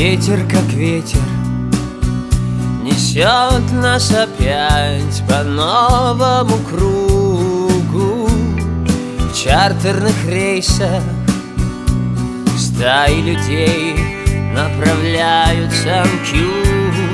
Ветер, как ветер, несет нас опять по новому кругу. В чартерных рейсах стаи людей направляются к югу.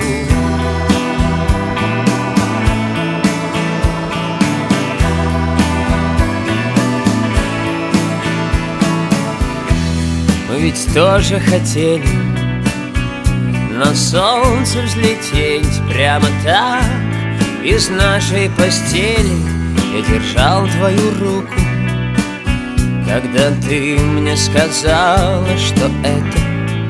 Мы ведь тоже хотели на солнце взлететь прямо так из нашей постели. Я держал твою руку, когда ты мне сказала, что это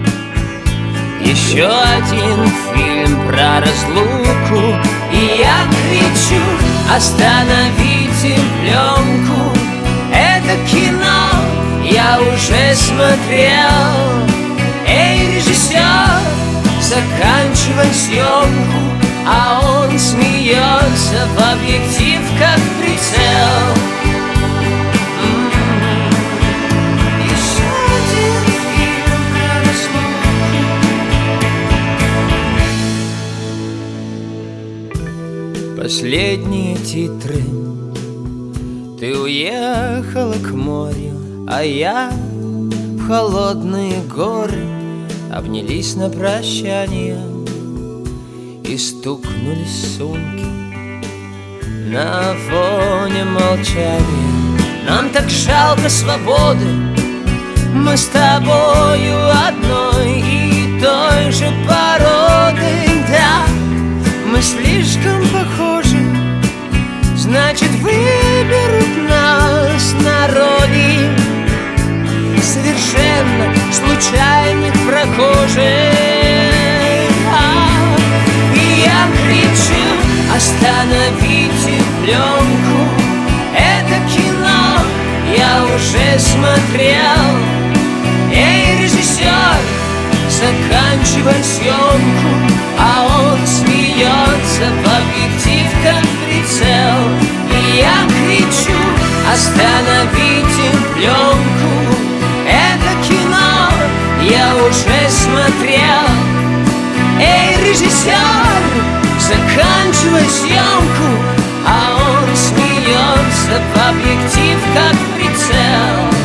еще один фильм про разлуку. И я кричу: остановите пленку, это кино я уже смотрел. Эй, режиссер, заканчивай съемку. А он смеется в объектив, как прицел. Еще один фильм про разлуку. Последние титры. Ты уехала к морю, а я в холодные горы. Обнялись на прощание и стукнулись сумки на фоне молчания. Нам так жалко свободы, мы с тобою одной и той же породы. Да, мы слишком похожи, значит, выберут нас народе. Совершенно случайных прохожих. И я кричу: остановите пленку, это кино я уже смотрел. Эй, режиссер, заканчивай съемку. А он смеется в объектив, как прицел. И я кричу: остановите пленку, это кино я уже смотрел. Эй, режиссер, заканчивай съемку. А он смеется в объектив, как прицел.